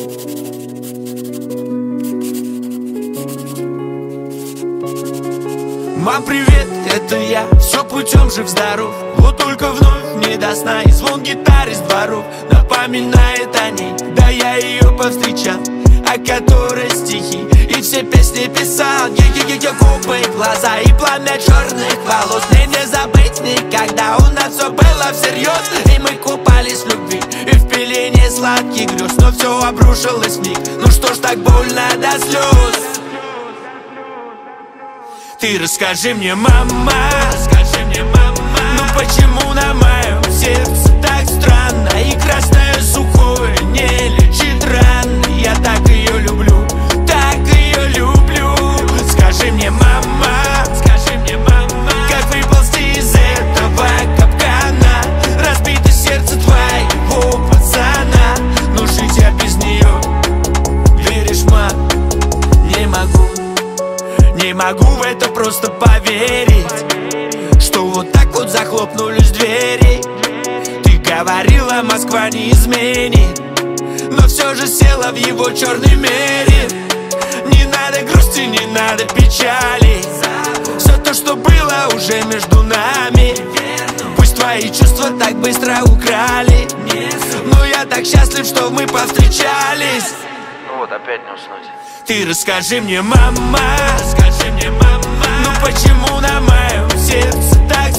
Мам, привет, это я, все путем жив-здоров. Вот только вновь не до сна и звон гитары с дворов напоминает о ней, да я ее повстречал, о которой стихи и все песни писал. Ее губы, глаза и пламя черных волос мне не забыть никогда. У нас все было всерьез, и мы купались в любви и в пелене сладких грез. Но все обрушилось в миг, ну что ж так больно до слез. Ты расскажи мне, мама, ну почему на моем сердце так странно, и красное сухое не лечит раны. Я так ее люблю, Скажи мне, мама, как выползти из этого капкана? Разбито сердце твоего пацана, но жить я без нее, веришь, мам, не могу в это просто поверить, что вот так вот захлопнулись двери. Ты говорила, Москва не изменит, но все же села в его черной мере. Не надо грусти, не надо печали, все то, что было уже между нами, пусть твои чувства так быстро украли, но я так счастлив, что мы повстречались. Ну вот, опять не уснуть. Ты расскажи мне, мама, ну почему на моем сердце так